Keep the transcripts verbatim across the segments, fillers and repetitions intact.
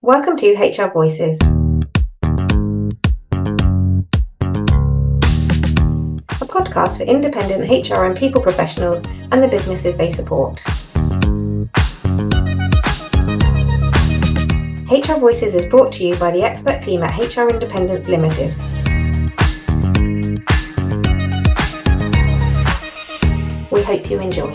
Welcome to H R Voices, a podcast for independent H R and people professionals and the businesses they support. H R Voices is brought to you by the expert team at H R Independence Limited. We hope you enjoy.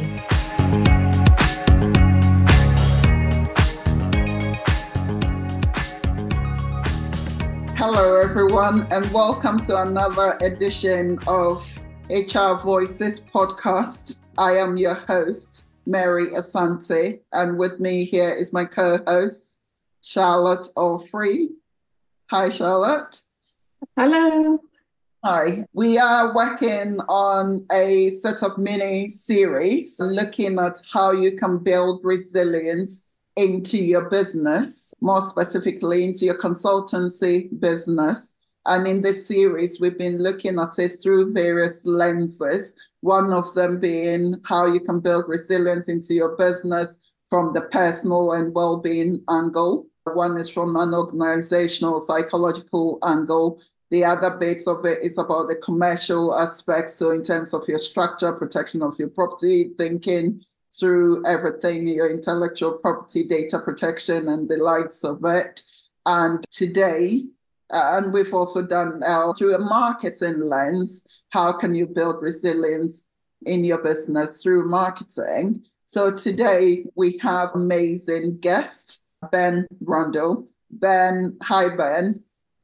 Hello, everyone, and welcome to another edition of H R Voices podcast. I am your host, Mary Asante, and with me here is my co-host, Charlotte Allfrey. Hi, Charlotte. Hello. Hi. We are working on a set of mini series looking at how you can build resilience into your business, more specifically into your consultancy business. And in this series, we've been looking at it through various lenses, one of them being how you can build resilience into your business from the personal and well-being angle. One is from an organizational psychological angle. The other bit of it is about the commercial aspect. So in terms of your structure, protection of your property, thinking through everything, your intellectual property, data protection, and the likes of it. And today, uh, and we've also done uh, through a marketing lens, how can you build resilience in your business through marketing? So today we have amazing guest, Ben Rundle. Ben, hi, Ben.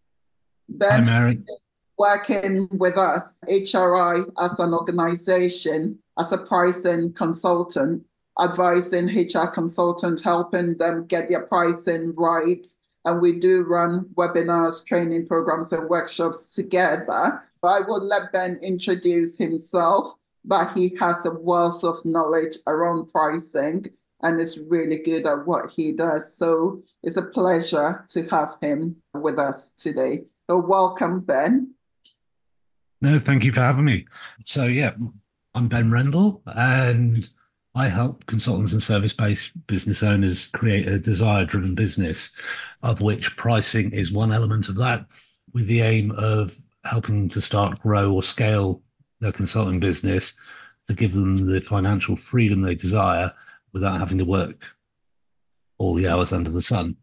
Ben, hi, Mary. Working with us, H R I as an organization, as a pricing consultant, advising H R consultants, helping them get their pricing right. And we do run webinars, training programs, and workshops together. I will let Ben introduce himself, but he has a wealth of knowledge around pricing and is really good at what he does. So it's a pleasure to have him with us today. So welcome, Ben. No, thank you for having me. So yeah, I'm Ben Rendell, and I help consultants and service-based business owners create a desire-driven business, of which pricing is one element of that, with the aim of helping them to start, grow, or scale their consulting business to give them the financial freedom they desire without having to work all the hours under the sun.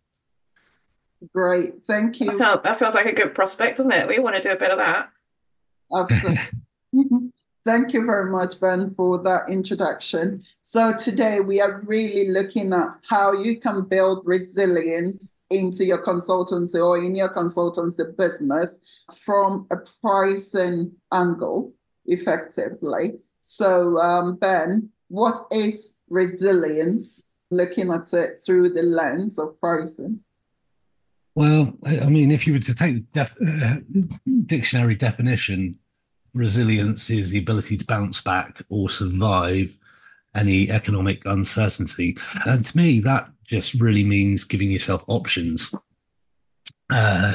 Great, thank you. That sounds, that sounds like a good prospect, doesn't it? We want to do a bit of that. Absolutely. Thank you very much, Ben, for that introduction. So today we are really looking at how you can build resilience into your consultancy or in your consultancy business from a pricing angle effectively. So um, Ben, what is resilience, looking at it through the lens of pricing? Well, I mean, if you were to take the def- uh, dictionary definition, resilience is the ability to bounce back or survive any economic uncertainty. And to me, that just really means giving yourself options. Uh,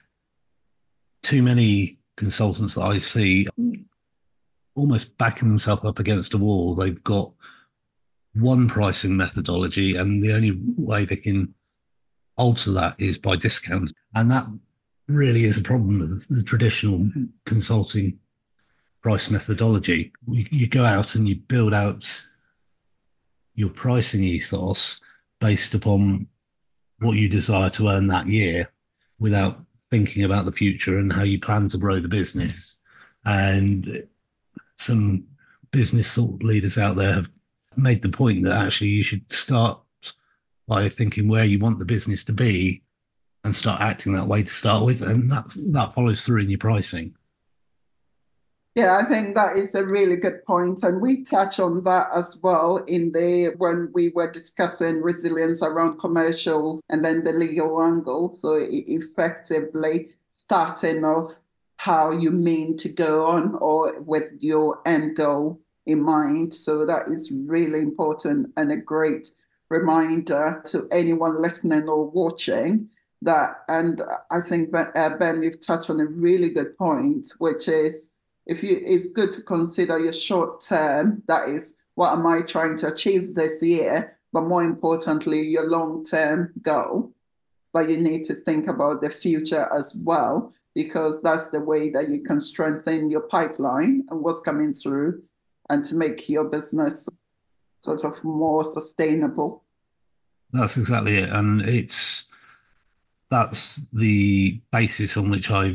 too many consultants that I see almost backing themselves up against a wall. They've got one pricing methodology, and the only way they can alter that is by discounts. And that really is a problem with the traditional consulting price methodology. You, you go out and you build out your pricing ethos based upon what you desire to earn that year without thinking about the future and how you plan to grow the business. And some business thought leaders out there have made the point that actually you should start by thinking where you want the business to be and start acting that way to start with. And that, that follows through in your pricing. Yeah, I think that is a really good point. And we touch on that as well in the when we were discussing resilience around commercial and then the legal angle. So effectively starting off how you mean to go on or with your end goal in mind. So that is really important and a great reminder to anyone listening or watching that. And I think that uh, Ben, you've touched on a really good point, which is if you, it's good to consider your short term, that is, what am I trying to achieve this year? But more importantly, your long term goal. but you need to think about the future as well, because that's the way that you can strengthen your pipeline and what's coming through, and to make your business sort of more sustainable. That's exactly it. And it's that's the basis on which I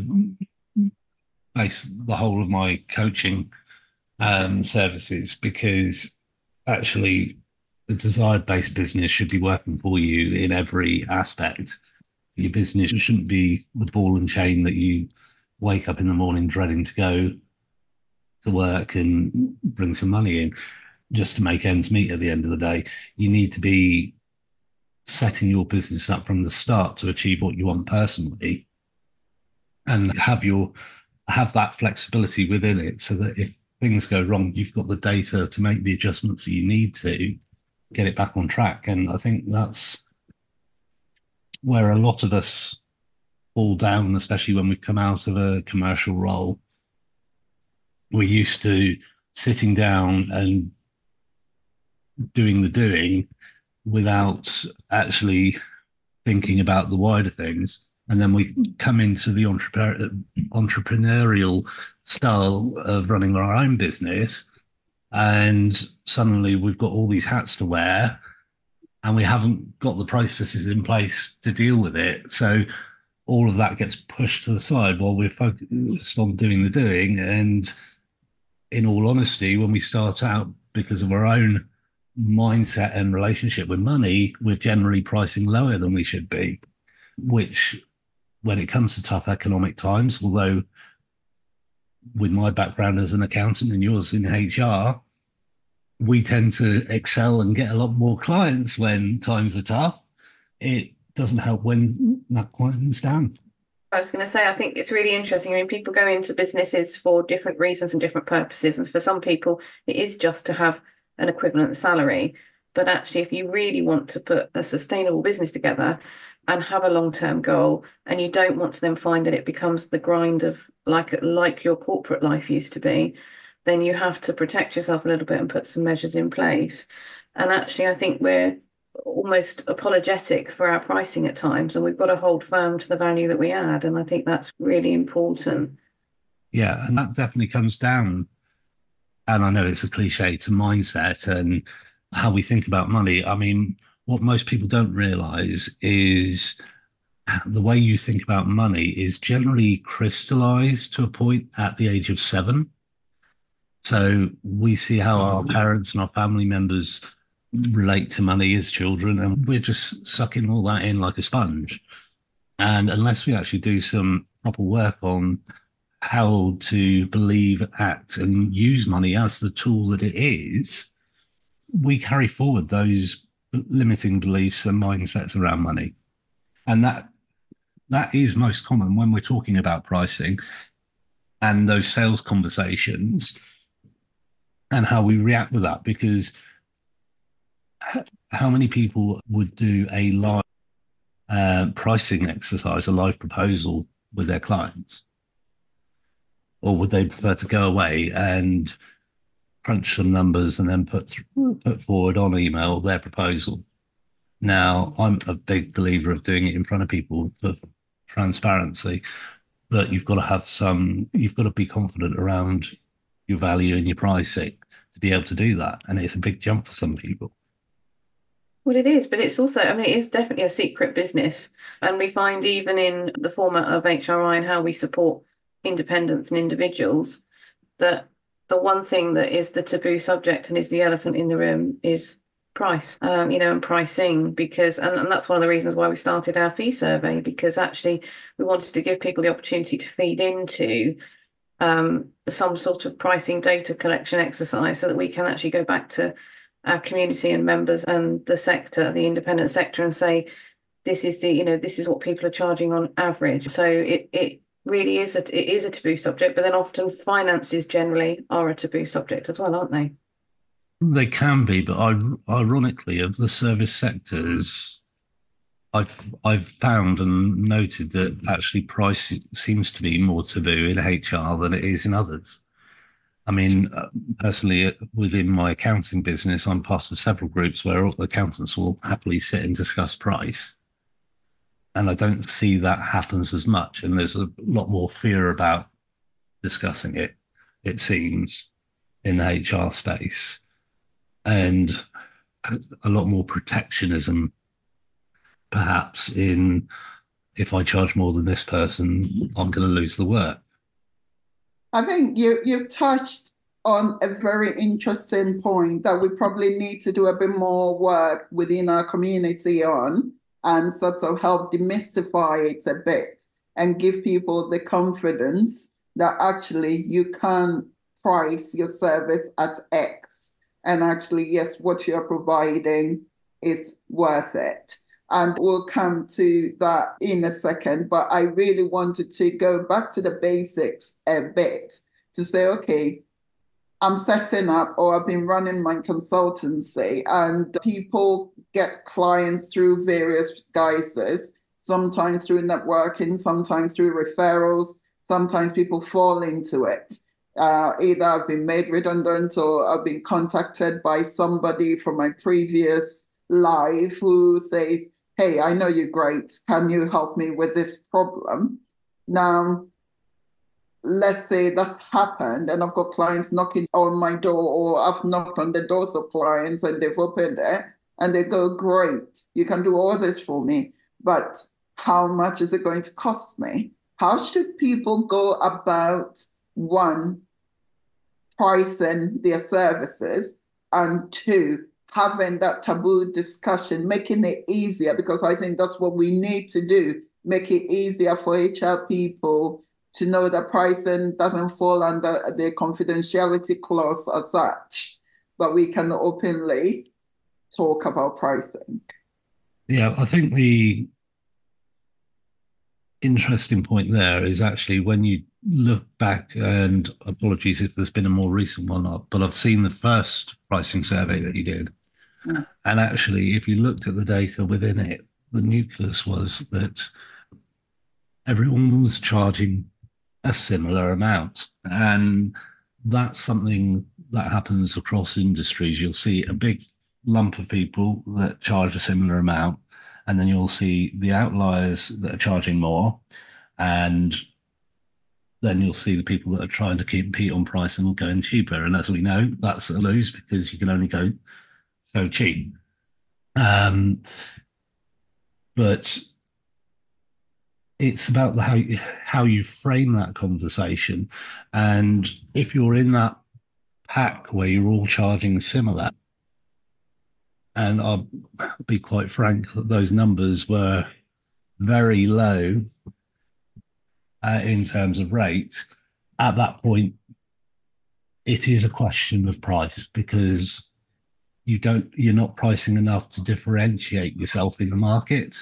base the whole of my coaching um, services, because actually the desired-based business should be working for you in every aspect. Your business shouldn't be the ball and chain that you wake up in the morning dreading to go to work and bring some money in just to make ends meet at the end of the day. You need to be setting your business up from the start to achieve what you want personally, and have your have that flexibility within it, so that if things go wrong, you've got the data to make the adjustments that you need to get it back on track. And I think that's where a lot of us fall down, especially when we've come out of a commercial role. We're used to sitting down and doing the doing without actually thinking about the wider things. And then we come into the entrepreneur, entrepreneurial style of running our own business, and suddenly we've got all these hats to wear, and we haven't got the processes in place to deal with it. So all of that gets pushed to the side while we're focused on doing the doing. And in all honesty, when we start out, because of our own mindset and relationship with money, we're generally pricing lower than we should be, which when it comes to tough economic times, although with my background as an accountant and yours in H R, we tend to excel and get a lot more clients when times are tough. It doesn't help when that quietens down. I was going to say, I think it's really interesting. I mean, people go into businesses for different reasons and different purposes. And for some people, it is just to have an equivalent salary. But actually, if you really want to put a sustainable business together and have a long-term goal, and you don't want to then find that it becomes the grind of like like your corporate life used to be, then you have to protect yourself a little bit and put some measures in place. And actually, I think we're almost apologetic for our pricing at times, and we've got to hold firm to the value that we add. And I think that's really important. Yeah, and that definitely comes down, and I know it's a cliche, to mindset and how we think about money. I mean, what most people don't realize is the way you think about money is generally crystallized to a point at the age of seven. So we see how our parents and our family members relate to money as children, and we're just sucking all that in like a sponge. And unless we actually do some proper work on how to believe, act, and use money as the tool that it is, we carry forward those limiting beliefs and mindsets around money. And that that is most common when we're talking about pricing and those sales conversations and how we react with that. Because how many people would do a live uh, pricing exercise, a live proposal with their clients? Or would they prefer to go away and crunch some numbers and then put th- put forward on email their proposal? Now, I'm a big believer of doing it in front of people for transparency, but you've got to have some, you've got to be confident around your value and your pricing to be able to do that. And it's a big jump for some people. Well, it is, but it's also, I mean, it is definitely a secret business. And we find even in the format of H R I and how we support independents and individuals, that the one thing that is the taboo subject and is the elephant in the room is price, um, you know, and pricing, because, and, and that's one of the reasons why we started our fee survey, because actually we wanted to give people the opportunity to feed into um, some sort of pricing data collection exercise so that we can actually go back to our community and members and the sector, the independent sector, and say, this is the, you know, this is what people are charging on average. So it it really is a it is a taboo subject, but then often finances generally are a taboo subject as well, aren't they? They can be, but I, ironically, of the service sectors, I've I've found and noted that actually price seems to be more taboo in H R than it is in others. I mean, personally, within my accounting business, I'm part of several groups where all accountants will happily sit and discuss price. And I don't see that happens as much. And there's a lot more fear about discussing it, it seems, in the H R space. And a lot more protectionism, perhaps, in if I charge more than this person, I'm going to lose the work. I think you you touched on a very interesting point that we probably need to do a bit more work within our community on, and sort of help demystify it a bit and give people the confidence that actually you can price your service at X. And actually, yes, what you're providing is worth it. And we'll come to that in a second. But I really wanted to go back to the basics a bit to say, okay, I'm setting up, or I've been running my consultancy, and people get clients through various guises, sometimes through networking, sometimes through referrals, sometimes people fall into it. Uh, either I've been made redundant or I've been contacted by somebody from my previous life who says, hey, I know you're great. Can you help me with this problem? Now, let's say that's happened and I've got clients knocking on my door, or I've knocked on the doors of clients and they've opened it and they go, great, you can do all this for me, but how much is it going to cost me? How should people go about, one, pricing their services, and two, having that taboo discussion, making it easier, because I think that's what we need to do, make it easier for H R people to know that pricing doesn't fall under the confidentiality clause as such, but we can openly talk about pricing. Yeah, I think the interesting point there is actually when you look back, and apologies if there's been a more recent one, but I've seen the first pricing survey that you did. Mm. And actually, if you looked at the data within it, the nucleus was that everyone was charging a similar amount. And that's something that happens across industries. You'll see a big lump of people that charge a similar amount, and then you'll see the outliers that are charging more, and then you'll see the people that are trying to compete on price and going cheaper. And as we know, that's a lose, because you can only go so cheap. Um, but it's about the how, how you frame that conversation. And if you're in that pack where you're all charging similar, and I'll be quite frank, that those numbers were very low uh, in terms of rates, at that point, it is a question of price, because you don't, you're not pricing enough to differentiate yourself in the market.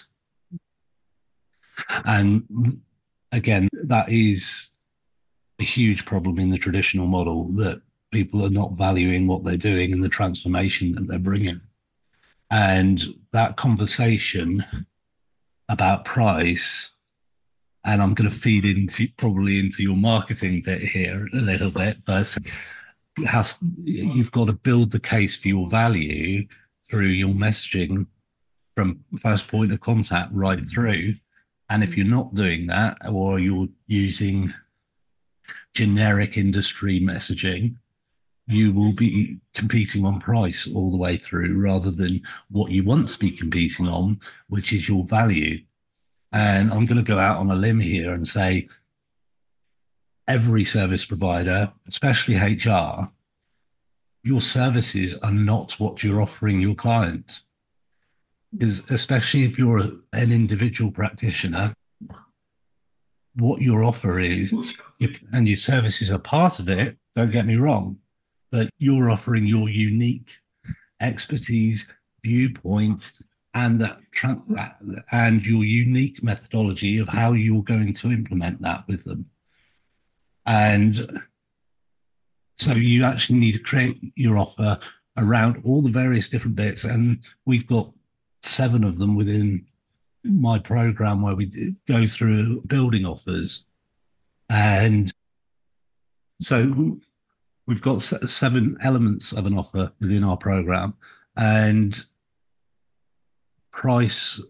And again, that is a huge problem in the traditional model, that people are not valuing what they're doing and the transformation that they're bringing. And that conversation about price, and I'm going to feed into probably into your marketing bit here a little bit, but has, you've got to build the case for your value through your messaging from first point of contact right through. And if you're not doing that, or you're using generic industry messaging, you will be competing on price all the way through, rather than what you want to be competing on, which is your value. And I'm going to go out on a limb here and say every service provider, especially H R, your services are not what you're offering your client. Because especially if you're a, an individual practitioner, what your offer is, and your services are part of it, don't get me wrong, but you're offering your unique expertise, viewpoint, and that and your unique methodology of how you're going to implement that with them. And so you actually need to create your offer around all the various different bits. And we've got seven of them within my program where we go through building offers. And so we've got seven elements of an offer within our program, and price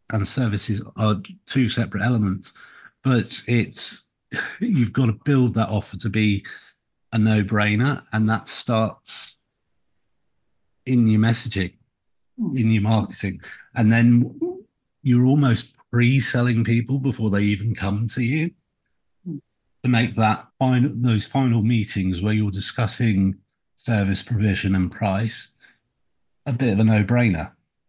and services are two separate elements, but it's you've got to build that offer to be a no-brainer, and that starts in your messaging, in your marketing, and then you're almost pre-selling people before they even come to you to make that final, those final meetings where you're discussing service provision and price a bit of a no-brainer.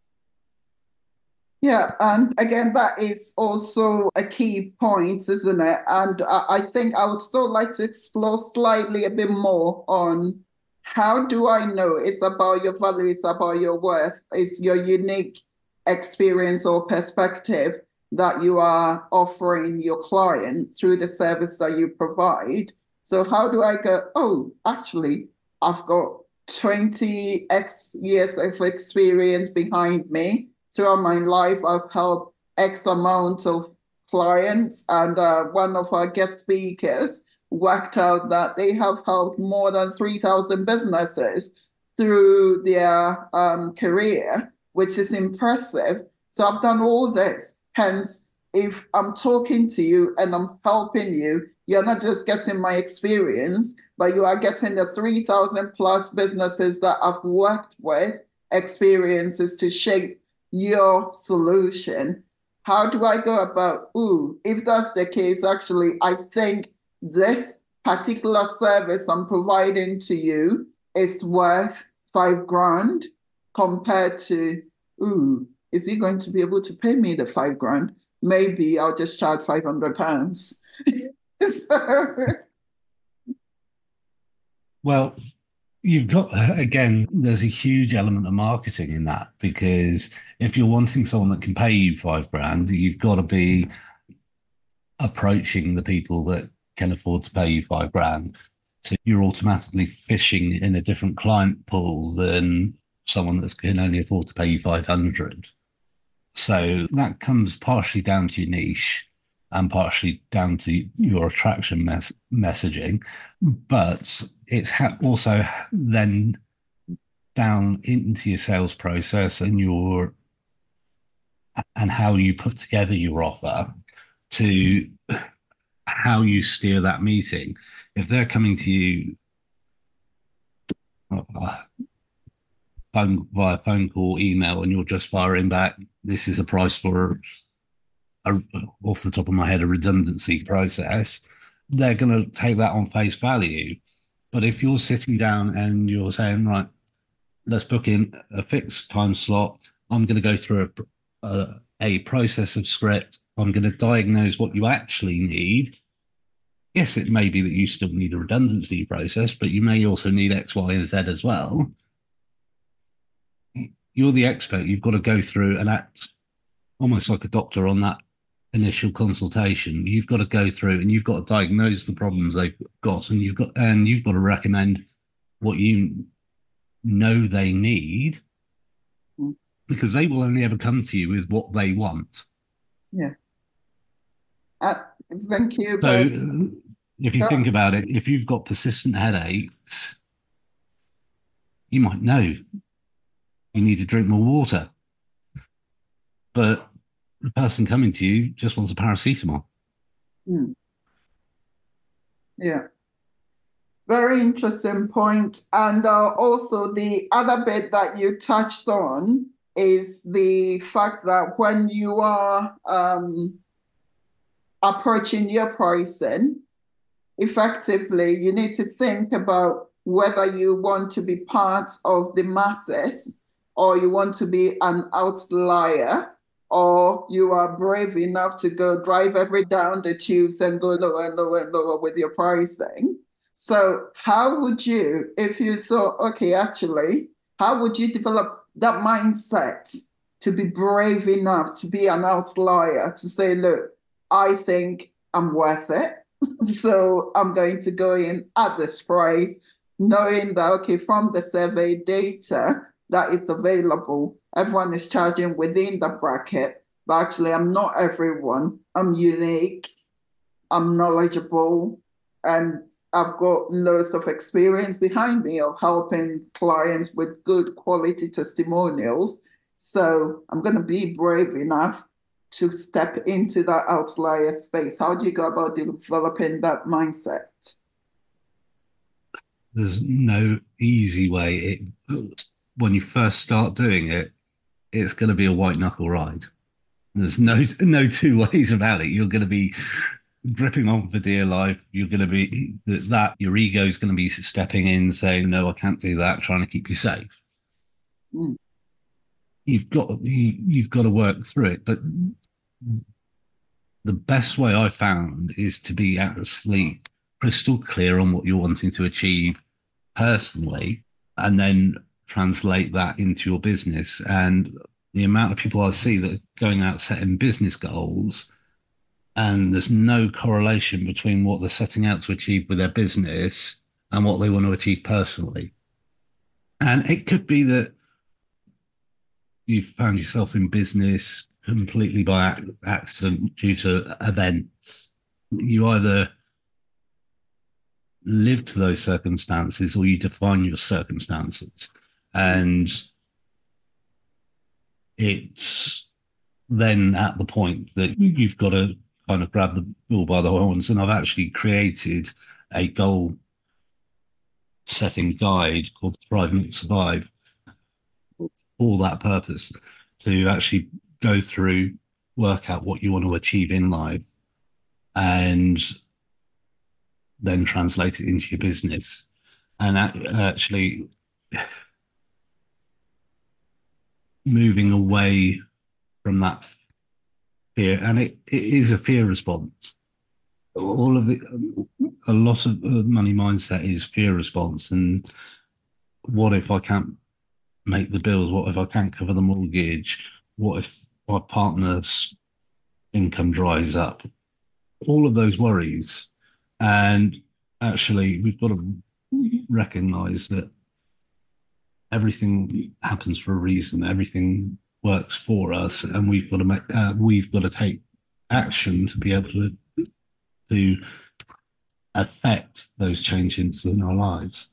Yeah, and again, that is also a key point, isn't it? And I I think I would still like to explore slightly a bit more on how do I know it's about your value, it's about your worth, it's your unique experience or perspective that you are offering your client through the service that you provide. So how do I go, oh, actually, I've got twenty X years of experience behind me. Throughout my life, I've helped X amount of clients, and uh, one of our guest speakers worked out that they have helped more than three thousand businesses through their um, career, which is impressive. So I've done all this. Hence, if I'm talking to you and I'm helping you, you're not just getting my experience, but you are getting the three thousand plus businesses that I've worked with, experiences to shape your solution. How do I go about, ooh, if that's the case, actually, I think this particular service I'm providing to you is worth five grand compared to, ooh, is he going to be able to pay me the five grand? Maybe I'll just charge five hundred pounds. So... Well, you've got, again, there's a huge element of marketing in that, because if you're wanting someone that can pay you five grand, you've got to be approaching the people that can afford to pay you five grand. So you're automatically fishing in a different client pool than someone that can only afford to pay you five hundred. So that comes partially down to your niche and partially down to your attraction mes- messaging, but it's ha- also then down into your sales process and your and how you put together your offer to how you steer that meeting. If they're coming to you uh, phone, via phone call, email, and you're just firing back, this is a price for a, off the top of my head, a redundancy process, they're going to take that on face value. But if you're sitting down and you're saying, right, let's book in a fixed time slot, I'm going to go through a, a, a process of script, I'm going to diagnose what you actually need. Yes, it may be that you still need a redundancy process, but you may also need X, Y, and Z as well. You're the expert. You've got to go through and act almost like a doctor on that initial consultation. You've got to go through and you've got to diagnose the problems they've got, and you've got and you've got to recommend what you know they need, because they will only ever come to you with what they want. Yeah. Uh, thank you. So But... if you think about it, if you've got persistent headaches, you might know you need to drink more water, but the person coming to you just wants a paracetamol. Hmm. Yeah. Very interesting point. And uh, also the other bit that you touched on is the fact that when you are um, approaching your pricing effectively, you need to think about whether you want to be part of the masses or you want to be an outlier, or you are brave enough to go drive every down the tubes and go lower and lower and lower with your pricing. So how would you, if you thought, okay, actually, how would you develop that mindset to be brave enough to be an outlier, to say, look, I think I'm worth it, so I'm going to go in at this price, knowing that, okay, from the survey data that is available, everyone is charging within the bracket, but actually I'm not everyone. I'm unique, I'm knowledgeable, and I've got loads of experience behind me of helping clients with good quality testimonials. So I'm going to be brave enough to step into that outlier space? How do you go about developing that mindset? There's no easy way. It, when you first start doing it, it's going to be a white knuckle ride. There's no no two ways about it. You're going to be gripping on for dear life. You're going to be that your ego is going to be stepping in, saying, "No, I can't do that," trying to keep you safe. Mm. You've got you, you've got to work through it. But the best way I found is to be actually crystal clear on what you're wanting to achieve personally, and then translate that into your business. And the amount of people I see that are going out setting business goals, and there's no correlation between what they're setting out to achieve with their business and what they want to achieve personally. And it could be that you've found yourself in business completely by accident due to events. You either live to those circumstances or you define your circumstances. And it's then at the point that you've got to kind of grab the bull by the horns. And I've actually created a goal setting guide called Thrive Not Survive for that purpose, to actually go through, work out what you want to achieve in life, and then translate it into your business. And actually moving away from that fear, and it, it is a fear response. All of the, a lot of money mindset is fear response. And what if I can't make the bills? What if I can't cover the mortgage? What if my partner's income dries up? All of those worries. And actually, we've got to recognize that everything happens for a reason. Everything works for us, and we've got to make, uh, we've got to take action to be able to to affect those changes in our lives.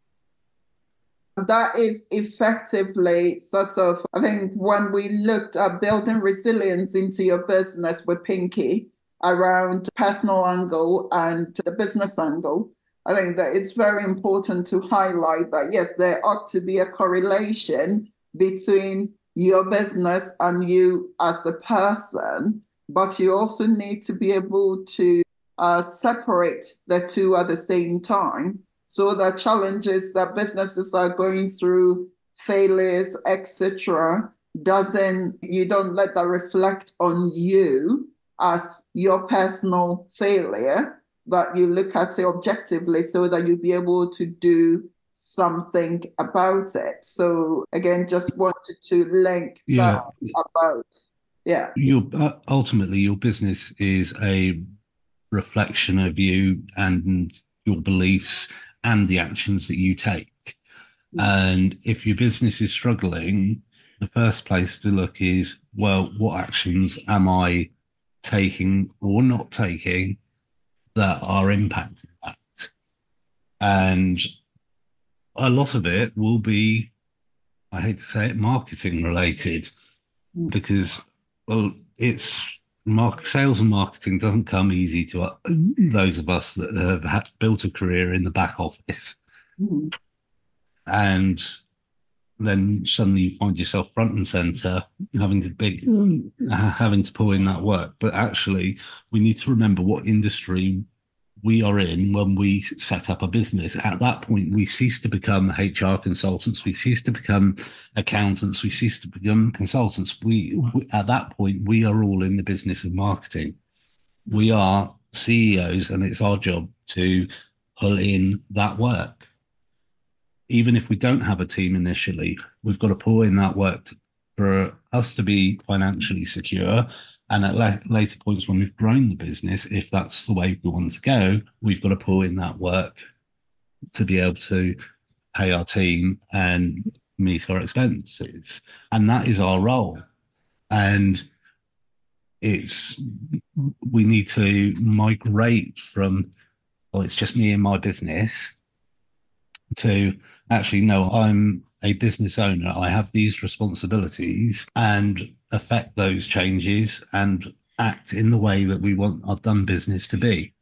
That is effectively sort of, I think, when we looked at building resilience into your business with Pinky around personal angle and the business angle, I think that it's very important to highlight that, yes, there ought to be a correlation between your business and you as a person, but you also need to be able to uh, separate the two at the same time, so that challenges that businesses are going through, failures, et cetera, doesn't, you don't let that reflect on you as your personal failure, but you look at it objectively so that you'll be able to do something about it. So again, just wanted to link yeah. that about, yeah. Your, uh, ultimately, your business is a reflection of you and your beliefs and the actions that you take. Mm-hmm. And if your business is struggling, the first place to look is, well, what actions am I taking or not taking that are impacting that? And a lot of it will be, I hate to say it, marketing related, because, well, it's mark, sales and marketing doesn't come easy to uh, those of us that have had, built a career in the back office. Mm-hmm. And then suddenly you find yourself front and center, having to be, uh, having to pull in that work. But actually, we need to remember what industry we are in when we set up a business. At that point, we cease to become H R consultants. We cease to become accountants. We cease to become consultants. We, we at that point, we are all in the business of marketing. We are C E Os, and it's our job to pull in that work. Even if we don't have a team initially, we've got to pull in that work to, for us to be financially secure. And at la- later points when we've grown the business, if that's the way we want to go, we've got to pull in that work to be able to pay our team and meet our expenses. And that is our role. And it's, we need to migrate from, well, it's just me and my business, to actually, no, I'm a business owner. I have these responsibilities and affect those changes and act in the way that we want our done business to be.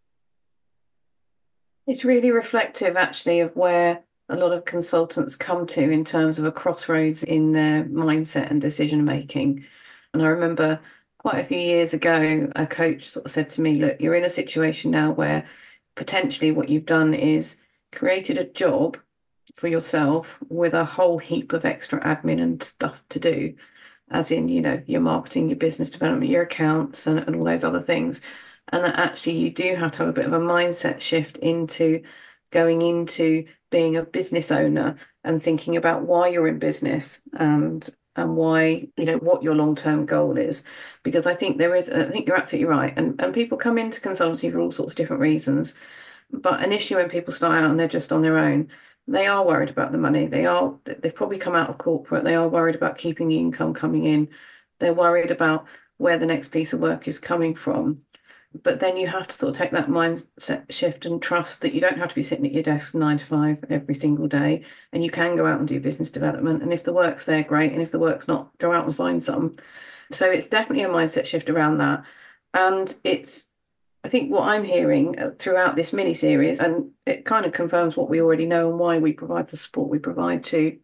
It's really reflective, actually, of where a lot of consultants come to in terms of a crossroads in their mindset and decision making. And I remember quite a few years ago, a coach sort of said to me, look, you're in a situation now where potentially what you've done is created a job for yourself with a whole heap of extra admin and stuff to do, as in, you know, your marketing, your business development, your accounts, and, and all those other things. And that actually you do have to have a bit of a mindset shift into going into being a business owner and thinking about why you're in business and and why, you know, what your long-term goal is. Because I think there is, I think you're absolutely right. And and people come into consultancy for all sorts of different reasons. But initially when people start out and they're just on their own, they are worried about the money. They are, they've probably come out of corporate. They are worried about keeping the income coming in. They're worried about where the next piece of work is coming from. But then you have to sort of take that mindset shift and trust that you don't have to be sitting at your desk nine to five every single day, and you can go out and do business development. And if the work's there, great. And if the work's not, go out and find some. So it's definitely a mindset shift around that. And it's, I think what I'm hearing throughout this mini series, and it kind of confirms what we already know and why we provide the support we provide to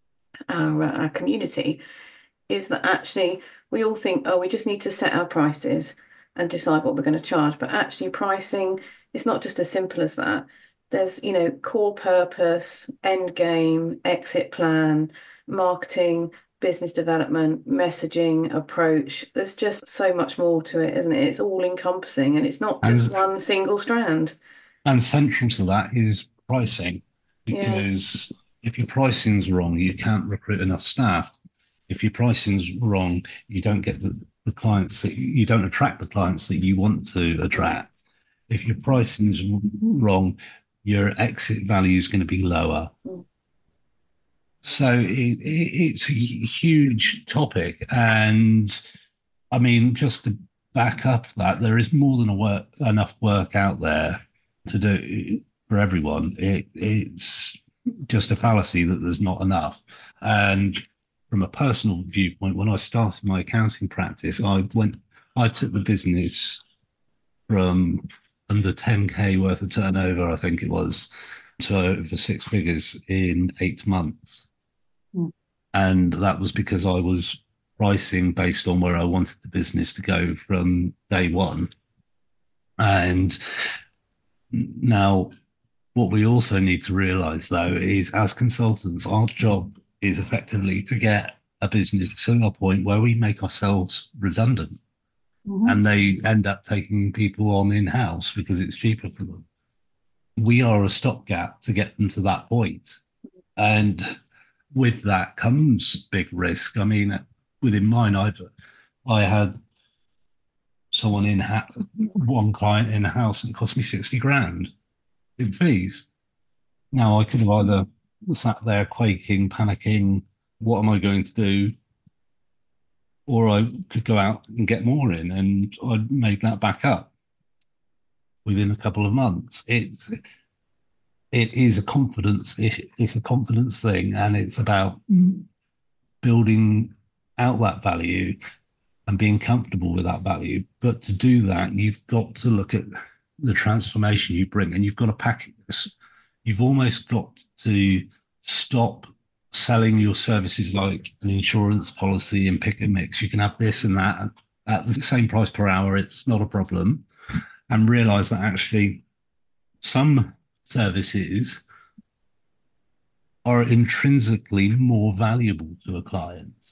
our, uh, our community, is that actually we all think, oh, we just need to set our prices and decide what we're going to charge. But actually pricing, it's not just as simple as that. There's, you know, core purpose, end game, exit plan, marketing, business development, messaging, approach. There's just so much more to it, isn't it? It's all encompassing and it's not just And, one single strand. and central to that is pricing, Yeah. because if your pricing's wrong, you can't recruit enough staff. If your pricing's wrong, you don't get the, the clients that you don't attract the clients that you want to attract. If your pricing's wrong, your exit value is going to be lower. Mm. So it, it, it's a huge topic. And I mean, just to back up that, there is more than a work, enough work out there to do for everyone. It, it's just a fallacy that there's not enough. And from a personal viewpoint, when I started my accounting practice, I went, I took the business from under ten K worth of turnover, I think it was, to over six figures in eight months. Mm. And that was because I was pricing based on where I wanted the business to go from day one. And now what we also need to realize, though, is as consultants, our job is effectively to get a business to a point where we make ourselves redundant. Mm-hmm. And they end up taking people on in-house because it's cheaper for them. We are a stopgap to get them to that point. And with that comes big risk. I mean, within mine, I've I had someone in ha- one client in house, and it cost me sixty grand in fees. Now I could have either sat there quaking, panicking, what am I going to do? Or I could go out and get more in, and I made that back up within a couple of months. It's it is a confidence. It's a confidence thing, and it's about building out that value and being comfortable with that value. But to do that, you've got to look at the transformation you bring, and you've got to package this. You've almost got to stop selling your services like an insurance policy and pick and mix. You can have this and that at the same price per hour. It's not a problem. And realize that actually some services are intrinsically more valuable to a client.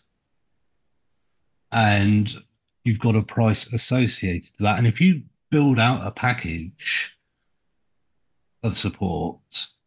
And you've got a price associated to that. And if you build out a package of support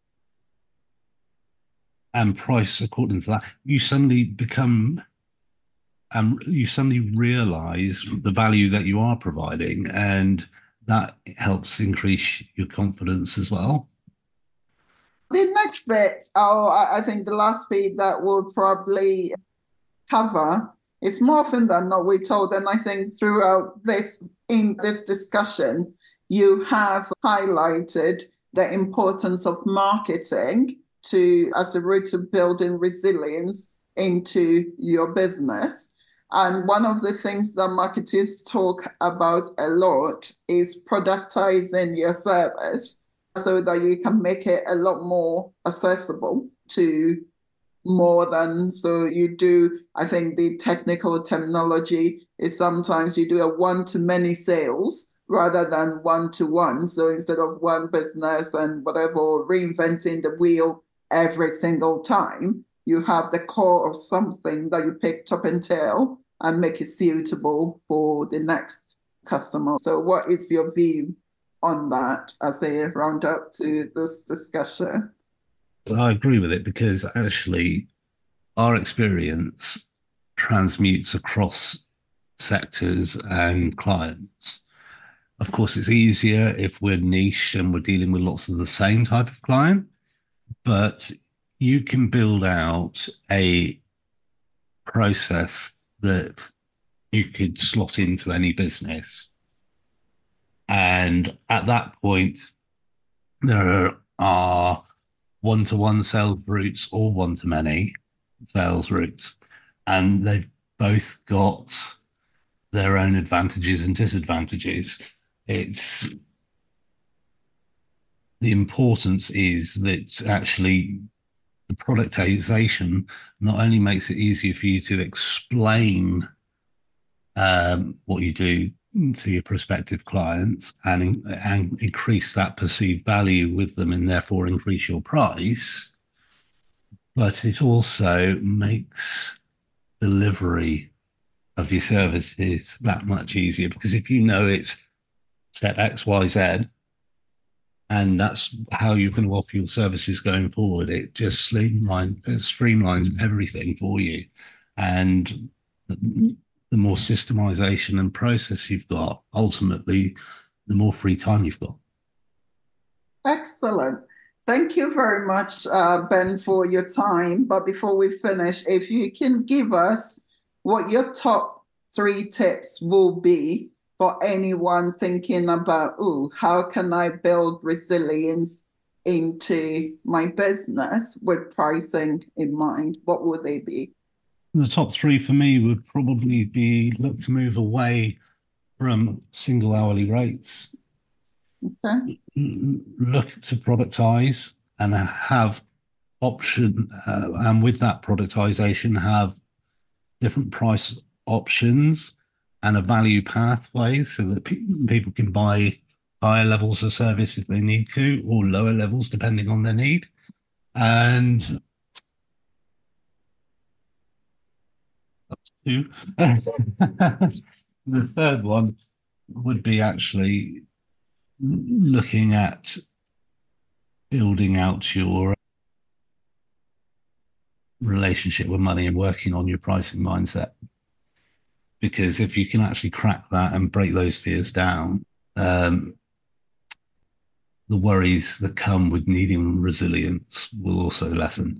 and price according to that, you suddenly become, um, you suddenly realize the value that you are providing, and that helps increase your confidence as well. The next bit, oh, I think the last bit that we'll probably cover is more often than not we're told, and I think throughout this, in this discussion, you have highlighted the importance of marketing to as a route to building resilience into your business. And one of the things that marketers talk about a lot is productizing your service so that you can make it a lot more accessible to more than, so you do, I think the technical terminology is sometimes you do a one-to-many sales rather than one-to-one. So instead of one business and whatever, reinventing the wheel every single time, you have the core of something that you pick top and tail and make it suitable for the next customer. So what is your view on that as a round up to this discussion? I agree with it because actually our experience transmutes across sectors and clients. Of course, it's easier if we're niche and we're dealing with lots of the same type of client, but you can build out a process that you could slot into any business. And at that point, there are one-to-one sales routes or one-to-many sales routes. And they've both got their own advantages and disadvantages. It's the importance is that actually the productization not only makes it easier for you to explain um, what you do to your prospective clients and, and increase that perceived value with them and therefore increase your price, but it also makes delivery of your services that much easier, because if you know it's step X, Y, Z, and that's how you can offer your services going forward, it just streamline, it streamlines everything for you. And the more systemization and process you've got, ultimately, the more free time you've got. Excellent. Thank you very much, uh, Ben, for your time. But before we finish, if you can give us what your top three tips will be for anyone thinking about, oh, how can I build resilience into my business with pricing in mind? What would they be? The top three for me would probably be look to move away from single hourly rates. Okay. Look to productize and have option, uh, and with that productization, have different price options and a value pathway so that pe- people can buy higher levels of service if they need to, or lower levels depending on their need. And that's two. The third one would be actually looking at building out your relationship with money and working on your pricing mindset. Because if you can actually crack that and break those fears down, um, the worries that come with needing resilience will also lessen.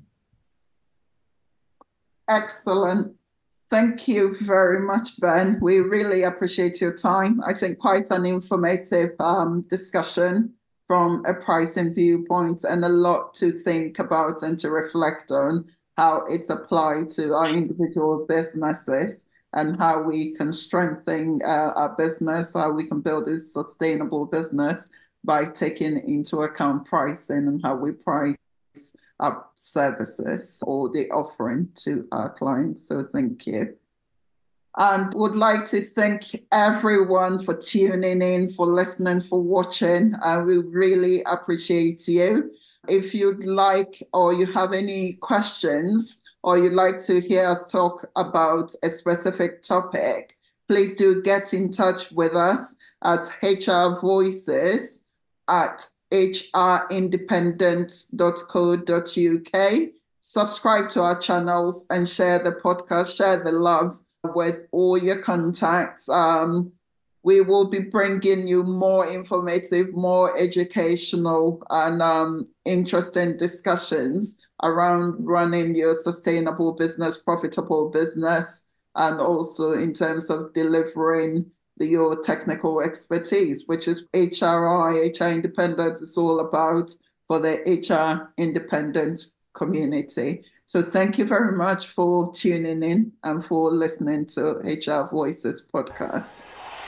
Excellent. Thank you very much, Ben. We really appreciate your time. I think quite an informative um, discussion from a pricing viewpoint, and a lot to think about and to reflect on how it's applied to our individual businesses and how we can strengthen uh, our business, how we can build a sustainable business by taking into account pricing and how we price our services or the offering to our clients. So thank you. And would like to thank everyone for tuning in, for listening, for watching. Uh, we really appreciate you. If you'd like, or you have any questions, or you'd like to hear us talk about a specific topic, please do get in touch with us at H R Voices at h r independent dot co dot u k. Subscribe to our channels and share the podcast, share the love with all your contacts. Um, we will be bringing you more informative, more educational and um, interesting discussions around running your sustainable business, profitable business, and also in terms of delivering the, your technical expertise, which is H R I, H R Independent is all about for the H R Independent community. So thank you very much for tuning in and for listening to H R Voices podcast.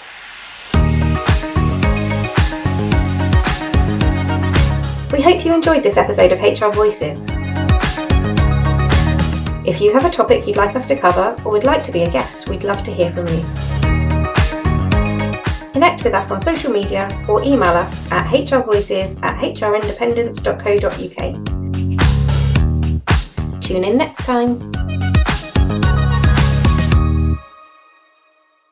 We hope you enjoyed this episode of H R Voices. If you have a topic you'd like us to cover or would like to be a guest, we'd love to hear from you. Connect with us on social media or email us at hrvoices at hrindependence dot co dot uk. Tune in next time.